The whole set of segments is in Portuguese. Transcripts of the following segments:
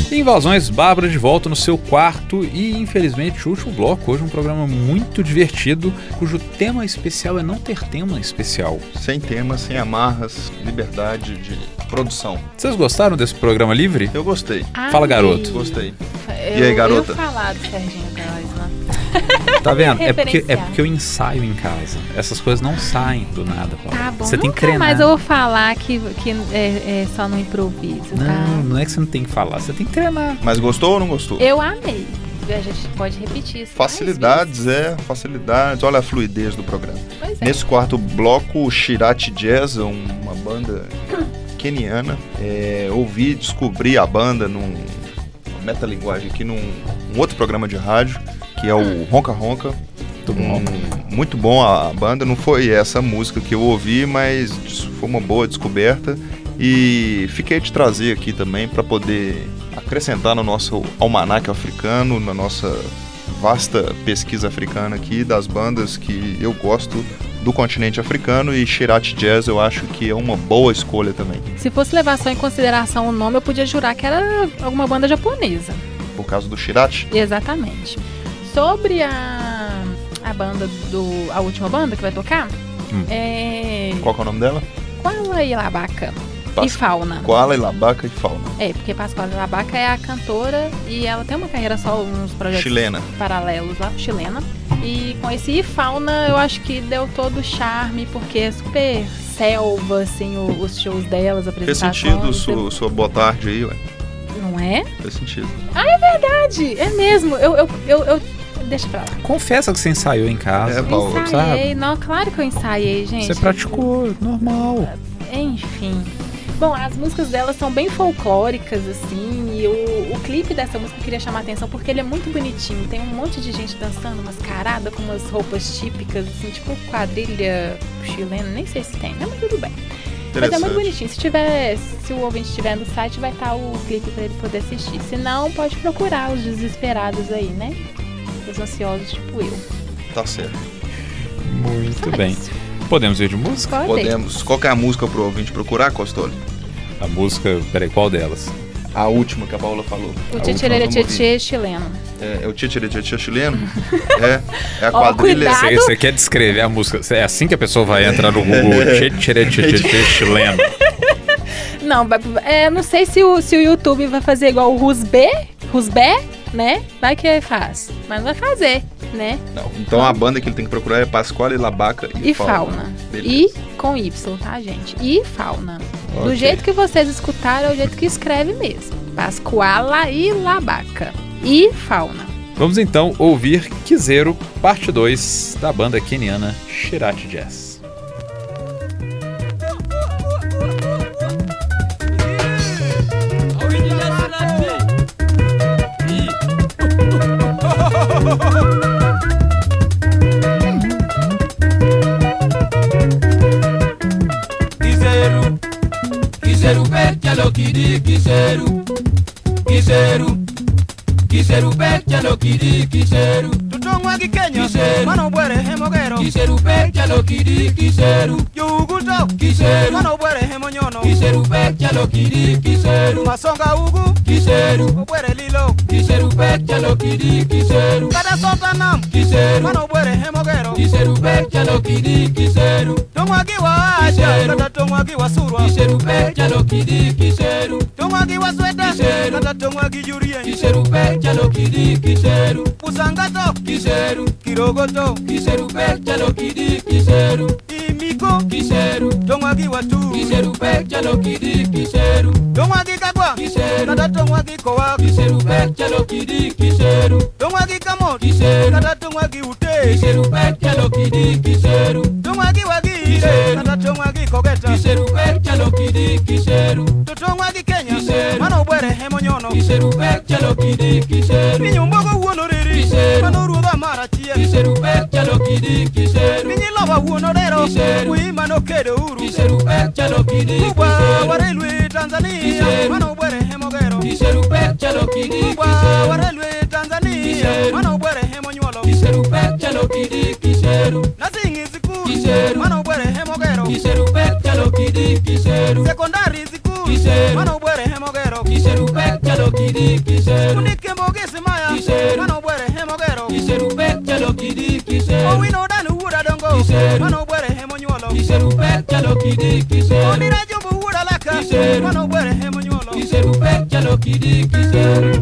Invasões, Bárbara de volta no seu quarto e, infelizmente, o último bloco. Hoje um programa muito divertido, cujo tema especial é não ter tema especial. Sem tema, sem amarras, liberdade de produção. Vocês gostaram desse programa livre? Eu gostei. Fala, garoto. Gostei. E aí, garota? Eu falar do Serginho Groisman. Tá vendo? É porque eu ensaio em casa. Essas coisas não saem do nada, Paulo. Tá bom. Você tem que treinar. Mas eu vou falar que é só no improviso, tá? Não é que você não tem que falar. Você tem que treinar. Mas gostou ou não gostou? Eu amei. A gente pode repetir isso. Facilidades. Olha a fluidez do programa. Pois é. Nesse quarto bloco, o Shirati Jazz, uma banda keniana. Ouvi, descobri a banda numa metalinguagem aqui num outro programa de rádio, que é o Ronca Ronca. Muito bom a banda. Não foi essa música que eu ouvi, mas foi uma boa descoberta. E fiquei de trazer aqui também para poder acrescentar no nosso almanaque africano, na nossa vasta pesquisa africana aqui, das bandas que eu gosto do continente africano, e Shirati Jazz eu acho que é uma boa escolha também. Se fosse levar só em consideração o nome, eu podia jurar que era alguma banda japonesa. Por causa do Shirati? Exatamente. Sobre a banda a última banda que vai tocar, Qual que é o nome dela? Pascoala Ilabaca e Fauna. Pascoala Ilabaca e Fauna. Porque Pascoala Ilabaca é a cantora e ela tem uma carreira só, uns projetos chilena paralelos lá, chilena. E com esse Fauna eu acho que deu todo o charme, porque é super selva, assim, os shows delas, apresentações. Fez sentido sua boa tarde aí, ué. Não é? Fez sentido. É verdade, é mesmo. Eu deixa pra lá. Confessa que você ensaiou em casa. Paulo, ensaiei, sabe? não, claro que eu ensaiei, gente. Você praticou, normal. Enfim. Bom, as músicas delas são bem folclóricas, assim, e o clipe dessa música eu queria chamar a atenção porque ele é muito bonitinho. Tem um monte de gente dançando, mascarada, com umas roupas típicas, assim, tipo quadrilha chilena, nem sei se tem, né? Mas tudo bem. Mas é muito bonitinho. Se o ouvinte estiver no site, vai estar o clipe pra ele poder assistir. Se não, pode procurar os desesperados aí, né? Os ansiosos, tipo eu. Tá certo. Muito bem. Podemos ir de música? Podemos. Qual que é a música pro ouvinte procurar, Costoli? A música, peraí, qual delas? A última que a Paula falou. O Tchê chileno. É o Tchê chileno? É a quadrilha. Você quer descrever a música? É assim que a pessoa vai entrar no Google. Tchê chileno. Não sei se o YouTube vai fazer igual o Rusbé, né? Vai que faz. Mas vai fazer, né? Não, então a banda que ele tem que procurar é Pascoala Ilabaca e Fauna. E com Y, tá, gente? E Fauna. Okay. Do jeito que vocês escutaram, é o jeito que escreve mesmo. Pascoala Ilabaca e Fauna. Vamos então ouvir Kizeru, parte 2 da banda keniana Shirati Jazz. Kizeru perchalo kiri kizeru perchalo kiri kizeru tutongwa kikenya mano bwere hemogero kizeru perchalo kiri kizeru yuguto kizeru mano bwere hemonyono kizeru perchalo kiri kizeru masonga ugu kizeru bwere lilo kizeru perchalo kiri kizeru kada sontanam kizeru mano bwere hemogero kizeru perchalo kiri kizeru tongwagi wa aja kada tongwagi wa surwa kizeru perchalo kiri kizeru tongwagi wa sweta kada tongwagi jurien kizeru perchalo kiri kizeru pusangato kizeru kirogoto kizeru perchalo kiri kizeru imiko kizeru tongwagi wa tu kizeru perchalo kiri kizeru tongwagi kagwa kizeru kada tongwagi kowa kizeru perchalo kiri kizeru tongwagi kamo kizeru kada tongwagi ute kizeru perchalo kiri kizeru tongwagi wagi kizeru kada tongwagi kogeta kizeru perchalo kiri kizeru tongwagi kenya kizeru mano bwere hemonyono kizeru perchalo kiri kizeru minyumbogo wonoreri kizeru mano ruga marachie kizeru perchalo kiri kizeru minyiloba wonorero kizeru mano kedo uru kizeru perchalo kiri kizeru warelwe Tanzania mano bwere hemogero kizeru perchalo kiri kizeru warelwe Tanzania mano bwere hemonyolo kizeru perchalo kiri kizeru nasingi ziku kizeru mano bwere hemogero kizeru perchalo kiri kizeru sekondari ziku kizeru mano bwere hemogero kizeru perchalo kiri kidi kisheru Unike mogese maya Kisheru. Mano bwere hemogero Kisheru pechalo kidi kisheru Owino danu wura dongo Kisheru. Mano bwere hemonyuolo Kisheru pechalo kidi kisheru Onira jumbu wura laka Kisheru. Mano bwere hemonyuolo Kisheru pechalo kidi kisheru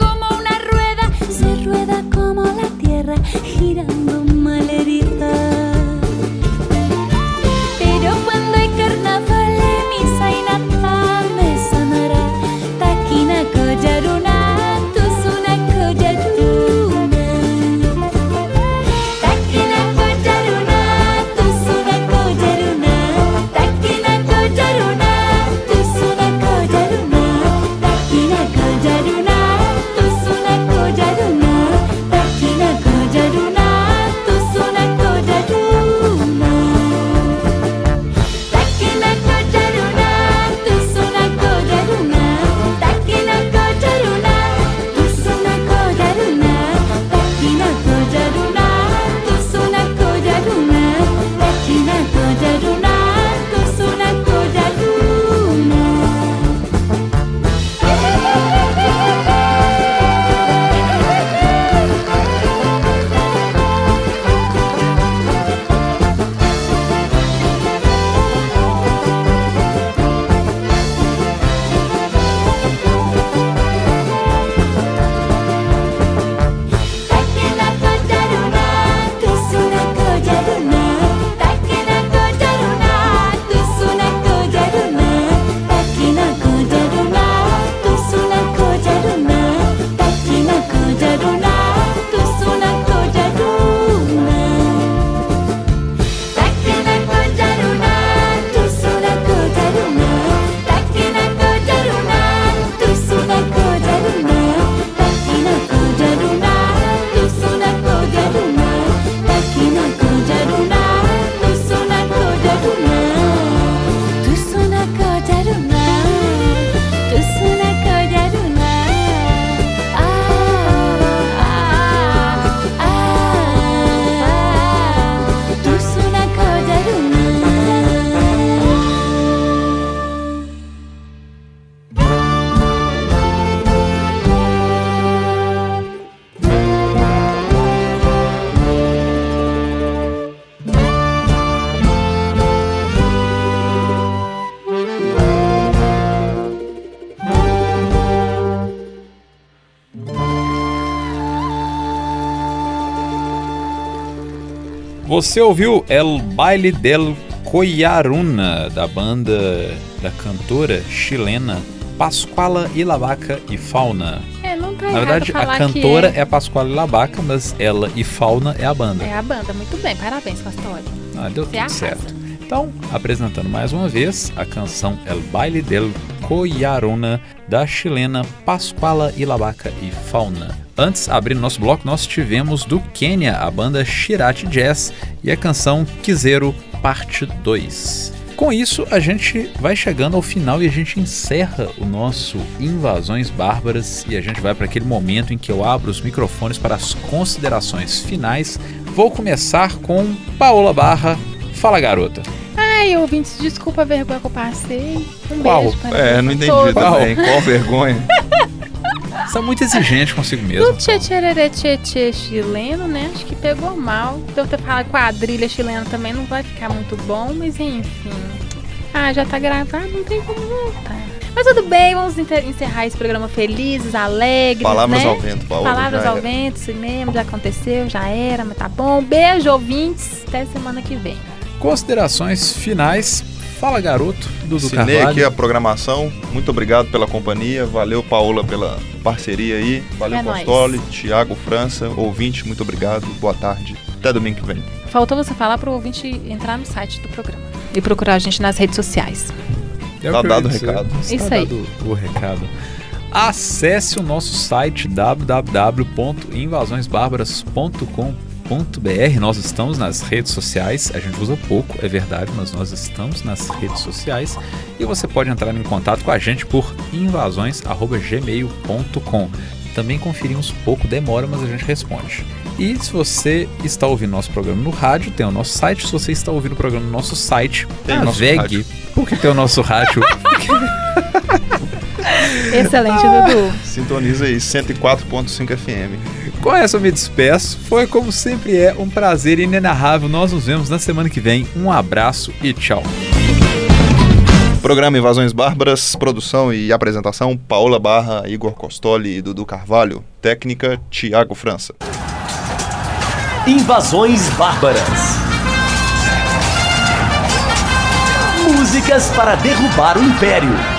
girando malherida. Você ouviu El Baile del Coyaruna, da banda da cantora chilena Pascuala Ilabaca e Fauna. Não tá Na verdade, errado falar a cantora que é a Pascuala Ilabaca, mas ela e Fauna é a banda. é a banda. Muito bem, parabéns, Pastori. Deu Você tudo arrasa. certo. Então, apresentando mais uma vez a canção El Baile del Coyaruna, da chilena Pascuala Ilabaca e Fauna. Antes, abrindo nosso bloco, nós tivemos do Quênia a banda Shirati Jazz e a canção Kizeru Parte 2. Com isso, a gente vai chegando ao final e a gente encerra o nosso Invasões Bárbaras e a gente vai para aquele momento em que eu abro os microfones para as considerações finais. Vou começar com Paola Barra. Fala, garota. Ai, ouvintes, desculpa a vergonha que eu passei. Qual? Beijo para Não entendi todos. também. Qual vergonha? Você é muito exigente consigo mesmo. Do tchê chileno, né? Acho que pegou mal. Então eu falar quadrilha chilena também não vai ficar muito bom, mas enfim. Já tá gravado, não tem como voltar. Mas tudo bem, vamos encerrar esse programa felizes, alegres, Palavras né? ao vento, Paola. Palavras ao vento, isso mesmo, já aconteceu, já era, mas tá bom. Beijo, ouvintes, até semana que vem. Considerações finais. Fala, garoto, Dudu Assinei Carvalho. aqui a programação. Muito obrigado pela companhia. Valeu, Paola, pela parceria aí. Valeu, É nóis. Pastoli, Thiago, França, ouvinte, muito obrigado. Boa tarde. Até domingo que vem. Faltou você falar pro ouvinte entrar no site do programa e procurar a gente nas redes sociais. É o Tá que eu dado ia o dizer. recado. Está Isso aí. dado o recado. Acesse o nosso site www.invasõesbarbaras.com.br. Nós estamos nas redes sociais, a gente usa pouco, é verdade, mas nós estamos nas redes sociais e você pode entrar em contato com a gente por invasões@gmail.com. Também conferimos pouco, demora, mas a gente responde. E se você está ouvindo nosso programa no rádio, tem o nosso site. Se você está ouvindo o programa no nosso site, Tem o nosso navegue. rádio. Por que tem o nosso rádio? Excelente, Dudu. Sintoniza aí, 104.5 FM. Com essa eu me despeço. Foi, como sempre é, um prazer inenarrável. Nós nos vemos na semana que vem. Um abraço e tchau. Programa Invasões Bárbaras, produção e apresentação, Paola Barra, Igor Costoli e Dudu Carvalho. Técnica, Thiago França. Invasões Bárbaras. Músicas para derrubar o Império.